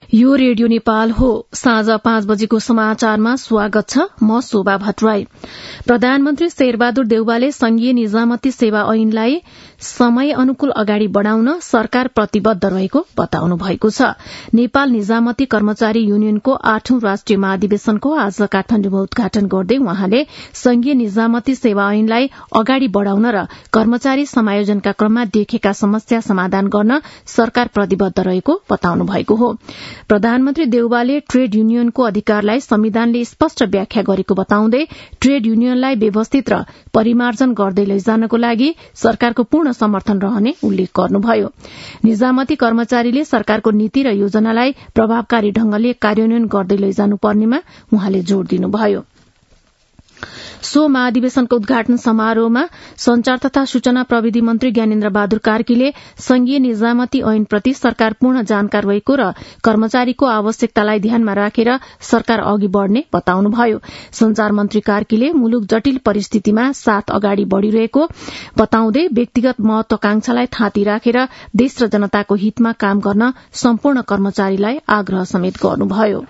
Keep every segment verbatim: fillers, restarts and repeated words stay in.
यो रेडियो नेपाल हो। साँझ पाँच बजेको समाचारमा स्वागत छ। म शोभा भट्टराई। प्रधानमन्त्री शेरबहादुर देउवाले संघीय निजामती सेवा ऐनलाई समय अनुकूल अगाडि बढ़ाउन सरकार प्रतिबद्ध रहेको बताउनु भएको छ। नेपाल निजामती कर्मचारी युनियनको आठौं राष्ट्रिय महाधिवेशनको आज काठमाडौँमा उद्घाटन गर्दै उहाँले संघीय निजामती सेवा ऐनलाई अगाडि बढ़ाउन र कर्मचारी समायोजनका क्रममा देखिएका समस्या समाधान गर्न सरकार प्रतिबद्ध रहेको बताउनु भएको हो। प्रधानमन्त्री देउवाले ट्रेड युनियनको अधिकारलाई संविधानले स्पष्ट व्याख्या गरेको बताउँदै ट्रेड युनियनलाई व्यवस्थित र परिमार्जन गर्दै लैजानको लागि सरकारको पूर्ण समर्थन रहने उल्लेख गर्नुभयो। निजामती कर्मचारीले सरकारको नीति र योजनालाई प्रभावकारी ढंगले कार्यान्वयन गर्दै लैजानुपर्नेमा उहाँले जोड़ दिनुभयो। सो महाधिवेशनको उद्घाटन समारोहमा संचार तथा सूचना प्रविधि मन्त्री ज्ञानेन्द्र बहादुर कार्कीले संघीय निजामती ऐनप्रति सरकार पूर्ण जानकार रहेको र कर्मचारीको आवश्यकतालाई ध्यानमा राखेर सरकार अघि बढ़ने बताउनुभयो। संचार मन्त्री कार्कीले मुलुक जटिल परिस्थितिमा साथ अगाडि बढ़िरहेको बताउँदै व्यक्तिगत महत्वाकांक्षालाई थाँती राखेर देश र जनताको हितमा काम गर्न सम्पूर्ण कर्मचारीलाई आग्रह समेत गर्नुभयो।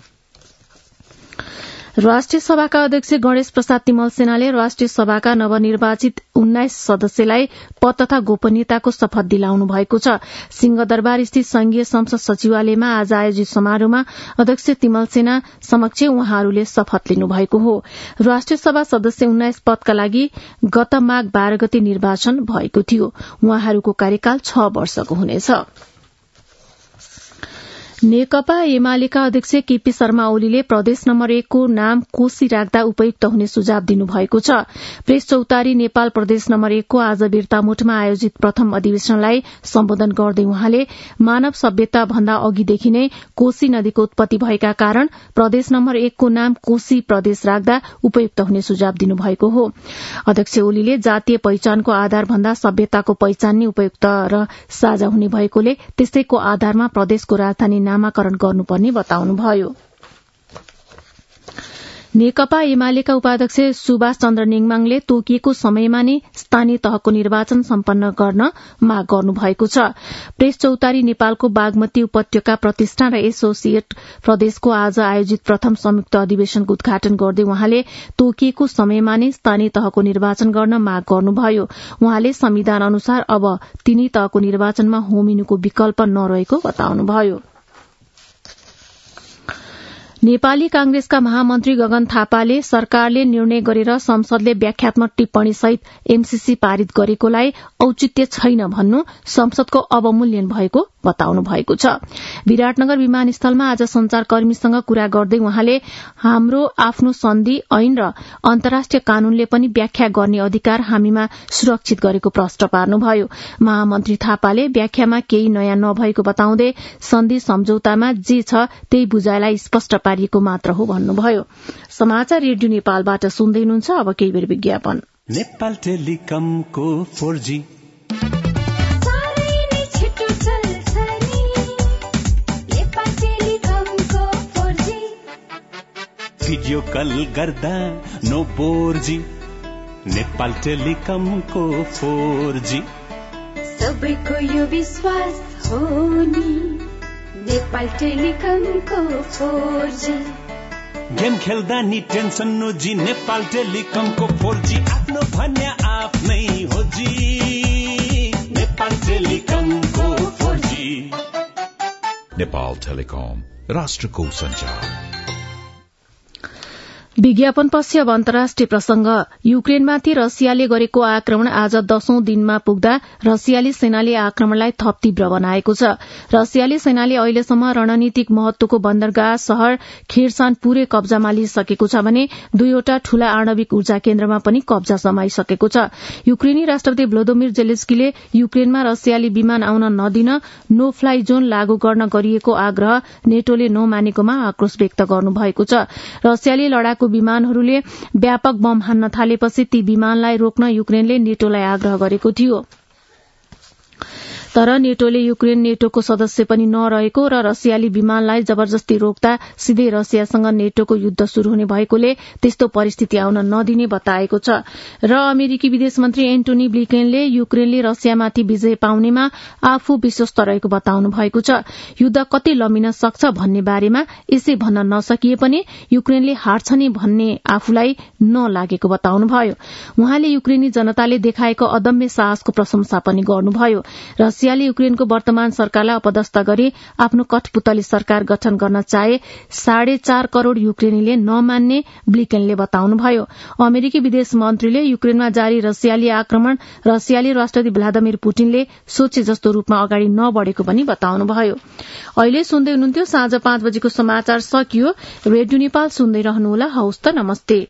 राष्ट्रिय सभाका अध्यक्ष गणेश प्रसाद तिमल सेनाले राष्ट्रिय सभाका नवनिर्वाचित उन्नाइस सदस्यलाई पद तथा गोपनीयताको शपथ दिलाउनु भएको छ। सिंहदरबार स्थित संघीय संसद सचिवालयमा आज आयोजित समारोहमा अध्यक्ष तिमल सेना समक्ष उहाँहरूले शपथ लिनुभएको हो। राष्ट्रिय सभा सदस्य उन्नाइस पदका लागि गत माघ बाह्र गते निर्वाचन भएको थियो। उहाँहरूको कार्यकाल छ वर्षको हुनेछ। नेकपा एमालेका अध्यक्ष केपी शर्मा ओलीले प्रदेश नम्बर एकको नाम कोशी राख्दा उपयुक्त हुने सुझाव दिनुभएको छ। प्रेस चौतारी नेपाल प्रदेश नम्बर एकको आज बिर्तामोटमा आयोजित प्रथम अधिवेशनलाई सम्बोधन गर्दै उहाँले मानव सभ्यता भन्दा अघिदेखि नै कोशी नदीको उत्पत्ति भएका कारण प्रदेश नम्बर एकको नाम कोशी प्रदेश राख्दा उपयुक्त हुने सुझाव दिनुभएको हो। अध्यक्ष ओलीले जातीय पहिचानको आधार भन्दा सभ्यताको पहिचान नै उपयुक्त र साझा हुने भएकोले त्यसैको आधारमा प्रदेशको राजधानी नामाकरण गर्नुपर्ने बताउनुभयो। नेकपा एमालेका उपाध्यक्ष सुभाष चन्द्र नेङमाङले तोकिएको समयमा नै स्थानीय तहको निर्वाचन सम्पन्न गर्न माग गर्नुभएको छ। प्रेस चौतारी नेपालको बागमती उपत्यका प्रतिष्ठान र एसोसिएट प्रदेशको आज आयोजित प्रथम संयुक्त अधिवेशनको उद्घाटन गर्दै उहाँले तोकिएको समयमा नै स्थानीय तहको निर्वाचन गर्न माग गर्नुभयो। उहाँले संविधान अनुसार अब तिनै तहको निर्वाचनमा होमिनुको विकल्प नरहेको बताउनुभयो। नेपाली कांग्रेसका महामन्त्री गगन थापाले सरकारले निर्णय गरेर संसदले व्याख्यात्मक टिप्पणी सहित एमसीसी पारित गरेकोलाई औचित्य छैन भन्नु संसदको अवमूल्यन भएको बताउनु भएको छ। विराटनगर विमानस्थलमा आज संचारकर्मीसँग कुरा गर्दै उहाँले हाम्रो आफ्नो सन्धि ऐन र अन्तर्राष्ट्रिय कानूनले पनि व्याख्या गर्ने अधिकार हामीमा सुरक्षित गरेको प्रश्न पार्नुभयो। महामन्त्री थापाले व्याख्यामा केही नयाँ नभएको बताउँदै सन्धि सम्झौतामा जे छ त्यही बुझाइलाई स्पष्ट पारिएको मात्र हो भन्नुभयो। समाचार रेडियो नेपालबाट सुन्दै हुनुहुन्छ। अब केही बेर विज्ञापन। नेपाल टेलिकमको फोर जी भिडियो कल गर्दा नो बोर जी। नेपाल टेलिकमको फोर जी सबैको यो विश्वास हो नि। नेपाल टेलिकमको फोर जी गेम खेल्दा नि टेन्सन नो जी। नेपाल टेलिकमको फोर जी आफ्नो भन्या आफ्नै हो जी। नेपाल टेलिकमको फोर जी। नेपाल टेलिकम राष्ट्रको सञ्चार। विज्ञापन पछि अब अन्तर्राष्ट्रिय प्रसंग। युक्रेनमाथि रसियाले गरेको आक्रमण आज दशौं दिनमा पुग्दा रसियाली सेनाले आक्रमणलाई थप तीव्र बनाएको छ। रसियाली सेनाले अहिलेसम्म रणनीतिक महत्वको बन्दरगाह शहर खिर्सान पूरै कब्जामा लिइसकेको छ भने दुईवटा ठूला आणविक ऊर्जा केन्द्रमा पनि कब्जा जमाइसकेको छ। युक्रेनी राष्ट्रपति भ्लोदिमिर जेलेन्स्कीले युक्रेनमा रसियाली विमान आउन नदिन नो फ्लाई जोन लागू गर्न गरिएको आग्रह नेटोले नमानेकोमा आक्रोश व्यक्त गर्नुभएको छ। रसियाली लडाकु विमानहरूले व्यापक बम हान्न थालेपछि ती विमानलाई रोक्न युक्रेनले नेटोलाई आग्रह गरेको थियो। तर नेटोले युक्रेन नेटोको सदस्य पनि नरहेको र रसियाली विमानलाई जबरजस्ती रोक्दा सिधै रसियासँग नेटोको युद्ध शुरू हुने भएकोले त्यस्तो परिस्थिति आउन नदिने बताएको छ। र अमेरिकी विदेश मन्त्री एन्टोनी ब्लिकेनले युक्रेनले रसियामाथि विजय पाउनेमा आफू विश्वस्त रहेको बताउनु भएको छ। युद्ध कति लम्बिन सक्छ भन्ने बारेमा यसै भन्न नसकिए पनि युक्रेनले हार्छ नि भन्ने आफूलाई नलागेको बताउनुभयो। उहाँले युक्रेनी जनताले देखाएको अदम्य साहसको प्रशंसा पनि गर्नुभयो। रसियाले युक्रेनको वर्तमान सरकारलाई अपदस्थ गरी आफ्नो कठपुतली सरकार गठन गर्न चाहे साढे चार करोड़ युक्रेनीले नमान्ने ब्लिकेनले बताउनुभयो। अमेरिकी विदेश मन्त्रीले युक्रेनमा जारी रसियाली आक्रमण रसियाली राष्ट्रपति भ्लादिमिर पुटिनले सोचे जस्तो रूपमा अगाडि नबढेको पनि बताउनुभयो। अहिले सुन्दै हुनुहुन्थ्यो साँझ पाँच बजेको समाचार सकियो। रेडियो नेपाल सुन्दै रहनुहोला। हवस् त, नमस्ते।